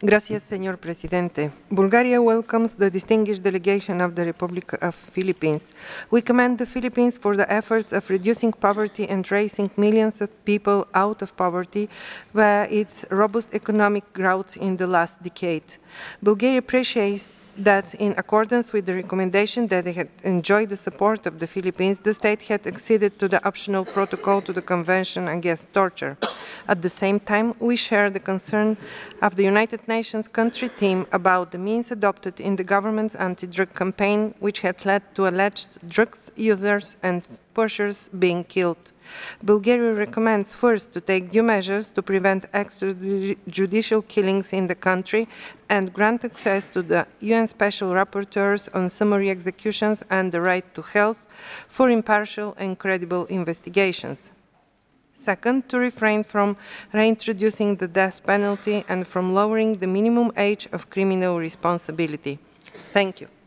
Gracias, señor presidente. Bulgaria welcomes the distinguished delegation of the Republic of Philippines. We commend the Philippines for the efforts of reducing poverty and raising millions of people out of poverty via its robust economic growth in the last decade. Bulgaria appreciates that in accordance with the recommendation that it had enjoyed the support of the Philippines, the state had acceded to the optional protocol to the Convention Against Torture. At the same time, we share the concern of the United Nations country team about the means adopted in the government's anti-drug campaign, which had led to alleged drugs users and pushers being killed. Bulgaria recommends first to take due measures to prevent extrajudicial killings in the country and grant access to the UN Special Rapporteurs on summary executions and the right to health for impartial and credible investigations. Second, to refrain from reintroducing the death penalty and from lowering the minimum age of criminal responsibility. Thank you.